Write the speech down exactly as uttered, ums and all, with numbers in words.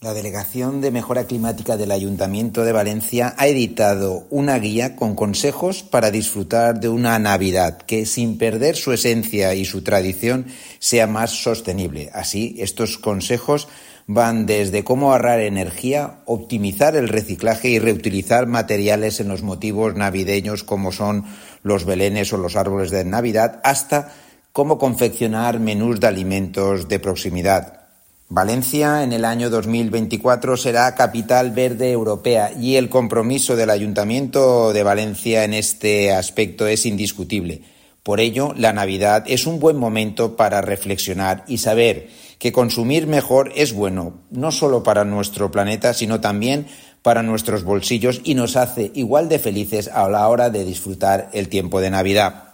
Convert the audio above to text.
La Delegación de Mejora Climática del Ayuntamiento de Valencia ha editado una guía con consejos para disfrutar de una Navidad que, sin perder su esencia y su tradición, sea más sostenible. Así, estos consejos van desde cómo ahorrar energía, optimizar el reciclaje y reutilizar materiales en los motivos navideños como son los belenes o los árboles de Navidad, hasta cómo confeccionar menús de alimentos de proximidad. Valencia en el año dos mil veinticuatro será capital verde europea y el compromiso del Ayuntamiento de Valencia en este aspecto es indiscutible. Por ello, la Navidad es un buen momento para reflexionar y saber que consumir mejor es bueno, no solo para nuestro planeta, sino también para nuestros bolsillos y nos hace igual de felices a la hora de disfrutar el tiempo de Navidad.